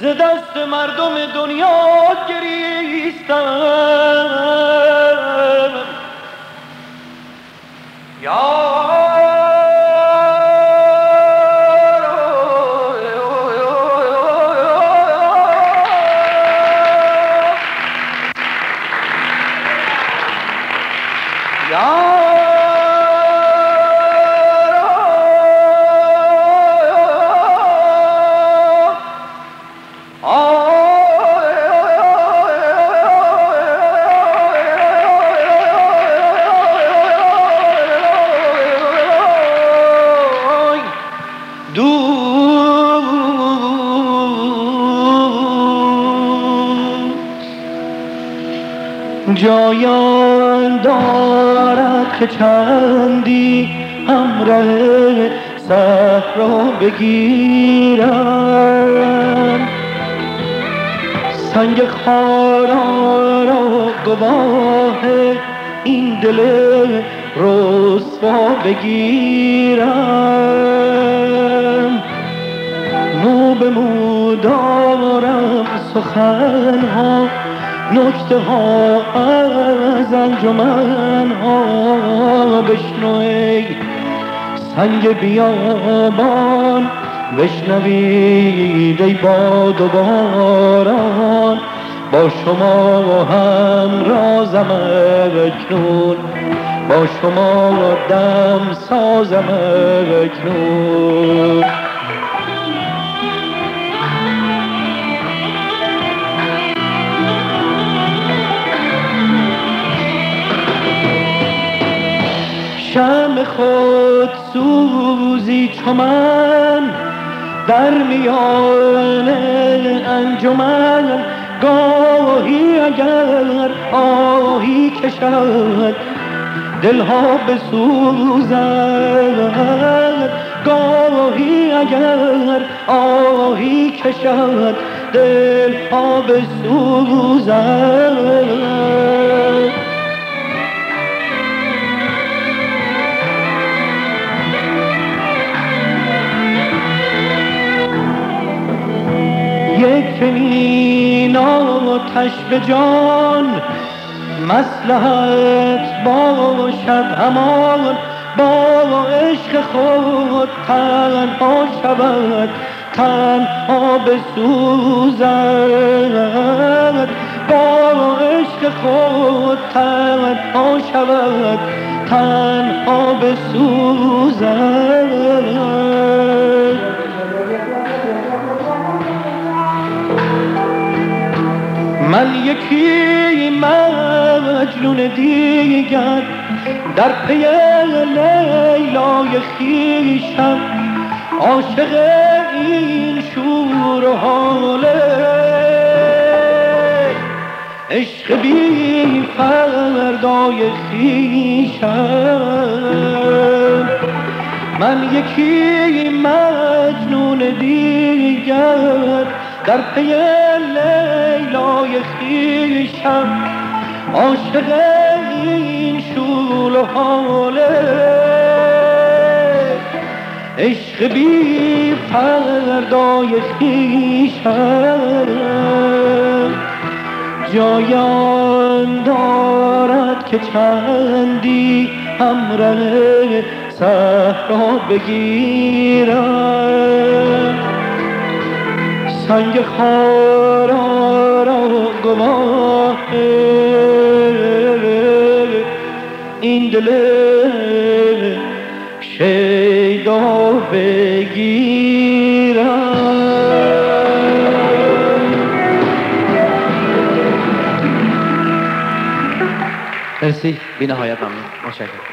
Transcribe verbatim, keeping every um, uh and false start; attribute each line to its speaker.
Speaker 1: ز دست مردم دنیا گریستم. یا جایان دارد که چندی همراه صحرا بگیرم، سنگ خارا را گواه این دل رسوا بگیرم. مو به مو دارم سخنها، نکته ها از انجمن ها. بشنو ای سنگ بیابان، بشنوید ای باد و باران. با شما هم رازم اکنون، با شما دم سازم اکنون. شمع خود سوزی چو من در میان انجمن، گاهی اگر آهی کشد دلها بسوزد، گاهی اگر آهی کشد دلها بسوزد. یک چنین آتش به جان مصلحت باشد همان، با عشق خود تنها شود تنها بسوزد. با عشق خود تنها شود تنها بسوزد. من یکی مجنون دیگر در پی لیلای خویشم، عاشق این شور و حاله عشق بی فردای خویشم. من یکی مجنون دیگر در پی لیلای خویشم، عاشق این شور و حاله عشق بی فردای خویشم. جایان دارد که چندی همراه صحرا بگیرم، سنگ خارا را گواه این دل شیدا بگیرم.
Speaker 2: مرسی، بی نهایت ممنون، متشکرم.